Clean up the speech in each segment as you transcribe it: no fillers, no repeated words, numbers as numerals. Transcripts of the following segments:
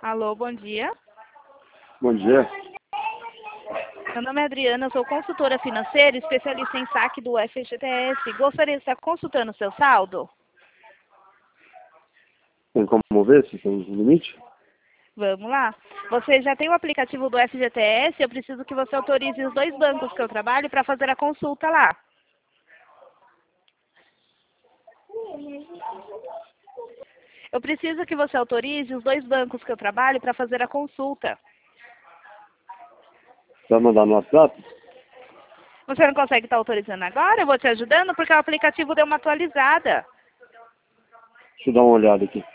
Alô, bom dia. Bom dia. Meu nome é Adriana, eu sou consultora financeira, especialista em saque do FGTS. Gostaria de estar consultando o seu saldo? Tem como ver se tem limite? Vamos lá. Você já tem o aplicativo do FGTS? Eu preciso que você autorize os 2 bancos que eu trabalho para fazer a consulta lá. Eu preciso que você autorize os 2 bancos que eu trabalho para fazer a consulta. Vai mandar no WhatsApp? Você não consegue estar autorizando agora? Eu vou te ajudando porque o aplicativo deu uma atualizada. Deixa eu dar uma olhada aqui.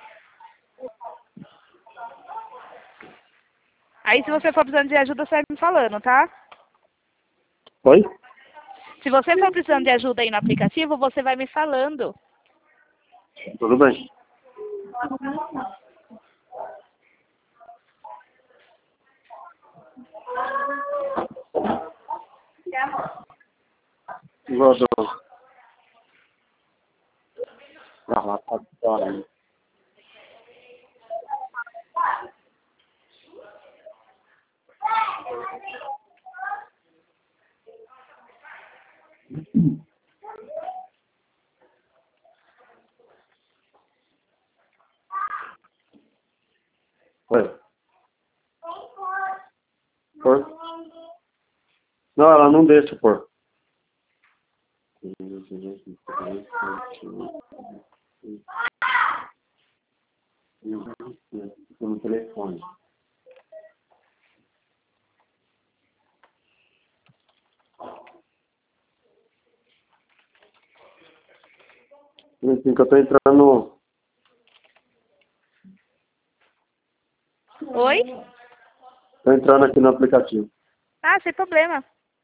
Aí, se você for precisando de ajuda, você vai me falando, tá? Oi? Se você for precisando de ajuda aí no aplicativo, você vai me falando. Tudo bem. Rodou. Ah, lá tá fora. Oi. Por? Não, ela não deixa pôr. No telefone. Assim que eu tô entrando. Oi? Tô entrando aqui no aplicativo. Ah, sem problema.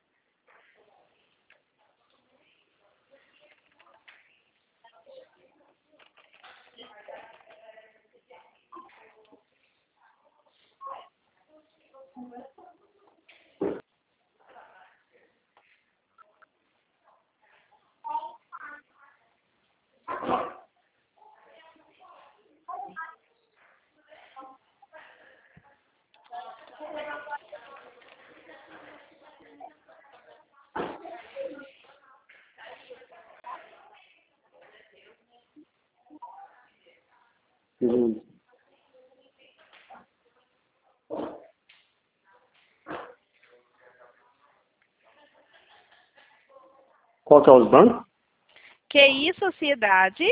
Qual que é os bancos? QI Sociedade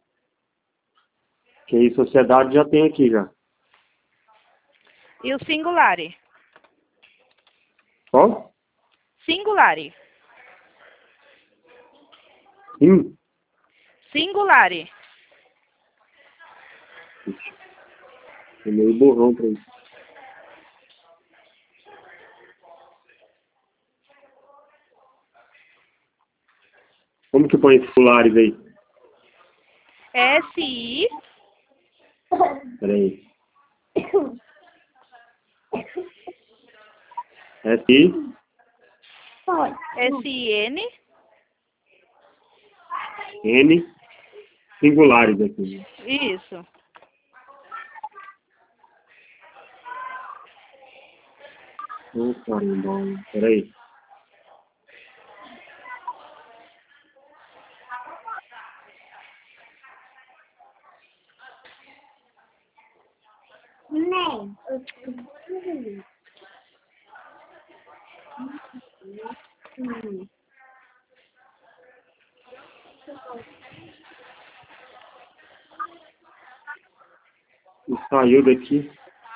Que aí sociedade já tem aqui já. e o Singulari. Qual? Singulari. Sim. Singulari. É meio burrão pra isso. Como que põe Singulares aí? SI Peraí. S-I? SN N. Singulares aqui. Isso. Oh, caramba. Peraí. E saiu daqui.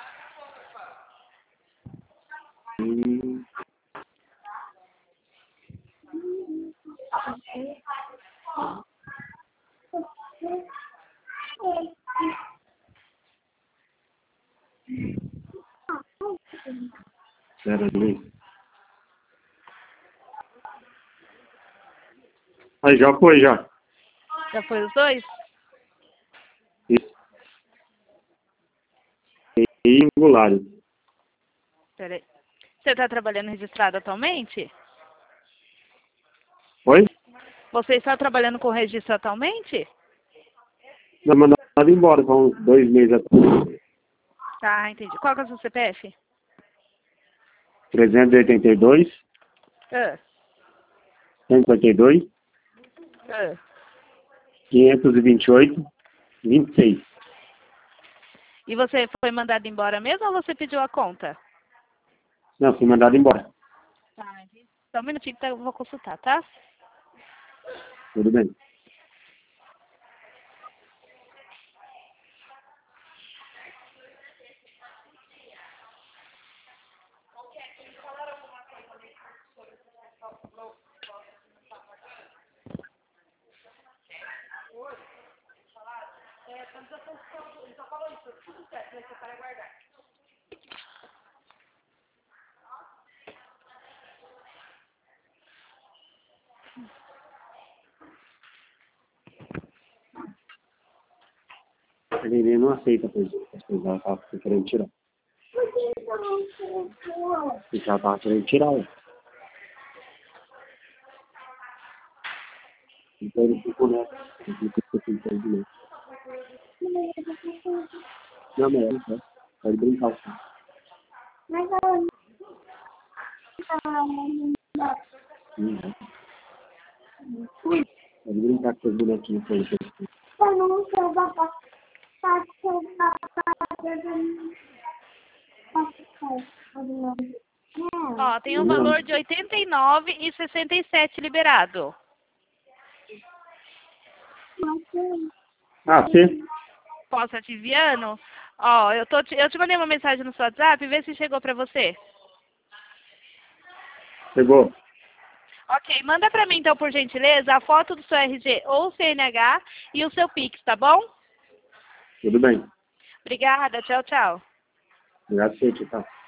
Peraí. Aí já foi, já. Já foi os 2? Isso. Singulares. Peraí. Você está trabalhando registrado atualmente? Oi? Você está trabalhando com registro atualmente? Não, mandado embora, há uns 2 meses atrás. Tá, entendi. Qual que é o seu CPF? 382, Ah, 152, ah. 528, 26. E você foi mandado embora mesmo ou você pediu a conta? Não, fui mandado embora. Tá, entendi. Só um minutinho que eu vou consultar, tá? Tudo bem. Ele não aceita as coisas. Ela tava querendo tirar. E ela tava querendo tirar. Ó. Então ele ficou nessa. Ele ficou tentando de novo. Não, mas é só. Pode brincar. Mas ela pode brincar com os bonequinhos aí. Eu não sei, papai. Ó, tem um valor de R$ 89,67 liberado. Ah, sim. Posso estar te enviando? Ó, eu te mandei uma mensagem no seu WhatsApp, vê se chegou pra você. Chegou. Ok, manda pra mim então, por gentileza, a foto do seu RG ou CNH e o seu Pix, tá bom? Tudo bem. Obrigada, tchau, tchau. Obrigado, Tchau.